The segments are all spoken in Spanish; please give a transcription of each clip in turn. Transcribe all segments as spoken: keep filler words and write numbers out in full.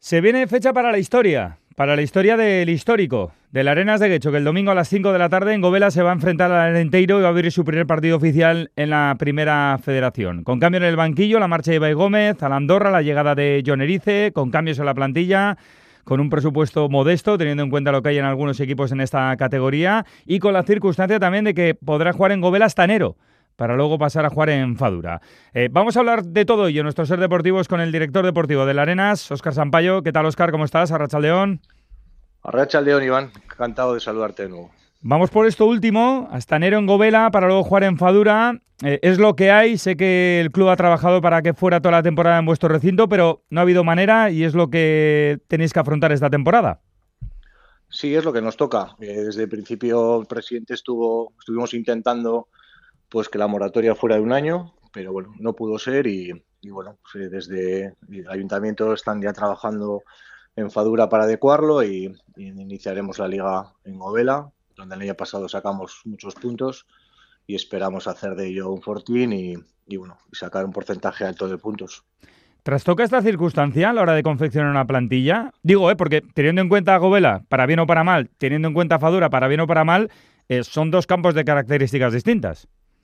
Se viene fecha para la historia, para la historia del histórico, del Arenas de Guecho, que el domingo a las cinco de la tarde en Govela se va a enfrentar al Arenteiro y va a abrir su primer partido oficial en la Primera Federación. Con cambio en el banquillo, la marcha de Ibai Gómez, a la Andorra, la llegada de Jon Erice, con cambios en la plantilla, con un presupuesto modesto, teniendo en cuenta lo que hay en algunos equipos en esta categoría, y con la circunstancia también de que podrá jugar en Govela hasta enero, para luego pasar a jugar en Fadura. Eh, vamos a hablar de todo ello, nuestro Ser Deportivos, con el director deportivo del Arenas, Óscar Sampayo. ¿Qué tal, Óscar? ¿Cómo estás? Arratsaldeón. Arratsaldeón, Iván. Encantado de saludarte de nuevo. Vamos por esto último, hasta enero en Govela, para luego jugar en Fadura. Eh, es lo que hay, sé que el club ha trabajado para que fuera toda la temporada en vuestro recinto, pero no ha habido manera y es lo que tenéis que afrontar esta temporada. Sí, es lo que nos toca. Eh, desde el principio el presidente estuvo, estuvimos intentando pues que la moratoria fuera de un año, pero bueno, no pudo ser y, y bueno, pues, desde el ayuntamiento están ya trabajando en Fadura para adecuarlo y, y iniciaremos la liga en Govela, donde el año pasado sacamos muchos puntos y esperamos hacer de ello un fortín y, y bueno, y sacar un porcentaje alto de puntos. ¿Trastoca esta circunstancia a la hora de confeccionar una plantilla? Digo, eh, porque teniendo en cuenta a Govela, para bien o para mal, teniendo en cuenta a Fadura, para bien o para mal, eh, son dos campos de características distintas.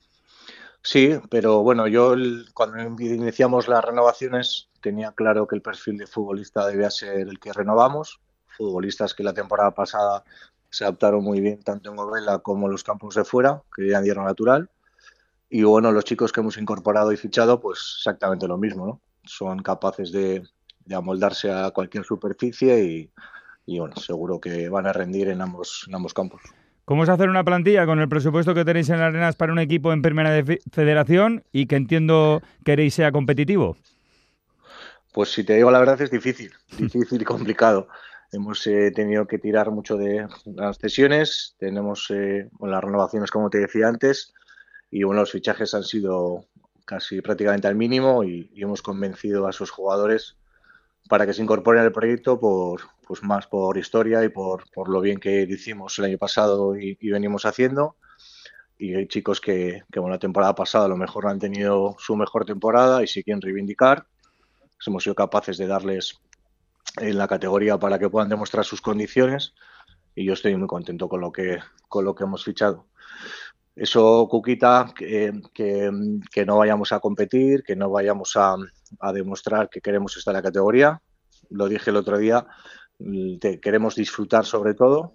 Sí, pero bueno, yo el- cuando iniciamos las renovaciones tenía claro que el perfil de futbolista debía ser el que renovamos. Futbolistas que la temporada pasada se adaptaron muy bien tanto en Govela como en los campos de fuera, que ya dieron natural. Y bueno, los chicos que hemos incorporado y fichado, pues exactamente lo mismo, ¿no? Son capaces de, de amoldarse a cualquier superficie y, y bueno, seguro que van a rendir en ambos, en ambos campos. ¿Cómo es hacer una plantilla con el presupuesto que tenéis en Arenas para un equipo en Primera de Fe- Federación y que entiendo queréis sea competitivo? Pues si te digo la verdad es difícil, difícil y complicado. Hemos eh, tenido que tirar mucho de las cesiones, tenemos eh, bueno, las renovaciones como te decía antes y bueno, los fichajes han sido casi prácticamente al mínimo y, y hemos convencido a esos jugadores para que se incorporen al proyecto por, pues más por historia y por, por lo bien que hicimos el año pasado y, y venimos haciendo. Y hay chicos que, que bueno, la temporada pasada a lo mejor no han tenido su mejor temporada y si quieren reivindicar. Hemos sido capaces de darles en la categoría para que puedan demostrar sus condiciones y yo estoy muy contento con lo que, con lo que hemos fichado. Eso, Cuquita, que, que, que no vayamos a competir, que no vayamos a, a demostrar que queremos estar en la categoría. Lo dije el otro día, te, queremos disfrutar sobre todo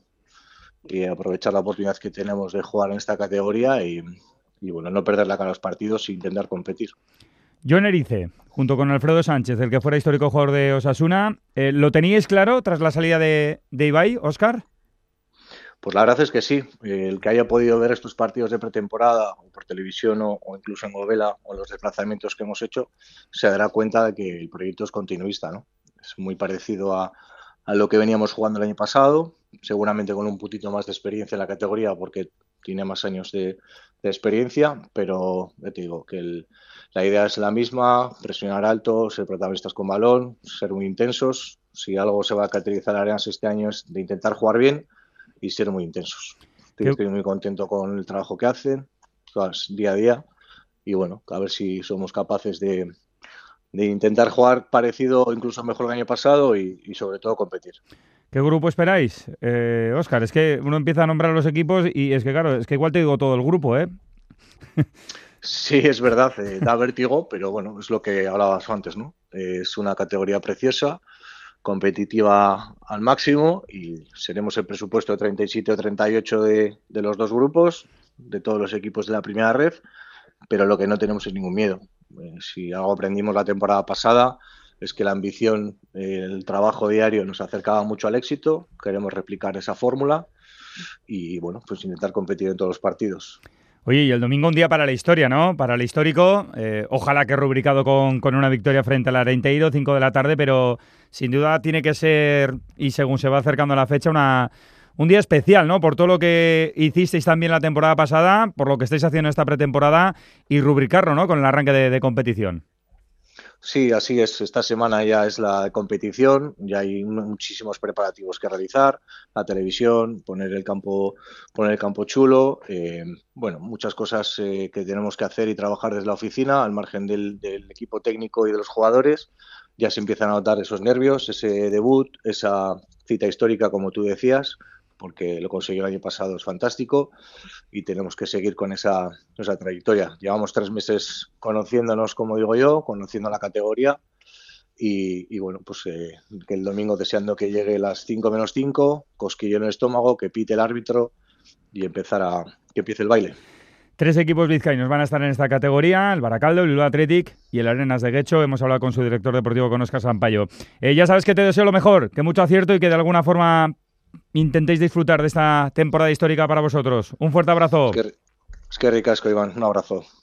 y aprovechar la oportunidad que tenemos de jugar en esta categoría y, y bueno, no perder la cara a los partidos e intentar competir. Jon Erice, junto con Alfredo Sánchez, el que fuera histórico jugador de Osasuna, eh, ¿lo teníais claro tras la salida de, de Ibai, Óscar? Pues la verdad es que sí. El que haya podido ver estos partidos de pretemporada, o por televisión o, o incluso en Govela, o los desplazamientos que hemos hecho, se dará cuenta de que el proyecto es continuista, ¿no? Es muy parecido a, a lo que veníamos jugando el año pasado, seguramente con un puntito más de experiencia en la categoría, porque tiene más años de, de experiencia, pero ya te digo que el, la idea es la misma: presionar alto, ser protagonistas con balón, ser muy intensos. Si algo se va a caracterizar a Arenas este año es de intentar jugar bien y ser muy intensos. Estoy, ¿Qué, estoy muy contento con el trabajo que hacen, todas, día a día, y bueno, a ver si somos capaces de, de intentar jugar parecido o incluso mejor que el año pasado y, y sobre todo competir. qué grupo esperáis, eh, Óscar? Es que uno empieza a nombrar los equipos y es que, claro, es que igual te digo todo el grupo, ¿eh? Sí, es verdad, eh, da vértigo, pero bueno, es lo que hablabas antes, ¿no? Eh, es una categoría preciosa, competitiva al máximo y seremos el presupuesto treinta y siete o treinta y ocho de, de los dos grupos, de todos los equipos de la primera red, pero lo que no tenemos es ningún miedo. Eh, si algo aprendimos la temporada pasada es que la ambición, eh, el trabajo diario nos acercaba mucho al éxito, queremos replicar esa fórmula y bueno, pues intentar competir en todos los partidos. Oye, y el domingo un día para la historia, ¿no? Para el histórico, eh, ojalá que rubricado con, con una victoria frente al Arenteiro, cinco de la tarde, pero sin duda tiene que ser, y según se va acercando la fecha, una, un día especial, ¿no? Por todo lo que hicisteis también la temporada pasada, por lo que estáis haciendo esta pretemporada y rubricarlo, ¿no? Con el arranque de, de competición. Sí, así es. Esta semana ya es la competición, ya hay muchísimos preparativos que realizar, la televisión, poner el campo, poner el campo chulo, eh, bueno, muchas cosas eh, que tenemos que hacer y trabajar desde la oficina, al margen del, del equipo técnico y de los jugadores, ya se empiezan a notar esos nervios, ese debut, esa cita histórica, como tú decías, porque lo consiguió el año pasado, es fantástico, y tenemos que seguir con esa, esa trayectoria. Llevamos tres meses conociéndonos, como digo yo, conociendo la categoría, y, y bueno, pues eh, que el domingo deseando que llegue las cinco menos cinco, cosquillo en el estómago, que pite el árbitro y empezar a que empiece el baile. Tres equipos vizcaínos van a estar en esta categoría, el Baracaldo, el Bilbao Athletic y el Arenas de Guecho. Hemos hablado con su director deportivo, con Óscar Sampaio. Eh, ya sabes que te deseo lo mejor, que mucho acierto y que de alguna forma intentéis disfrutar de esta temporada histórica para vosotros. Un fuerte abrazo. Es que, es que ricasco, Iván. Un abrazo.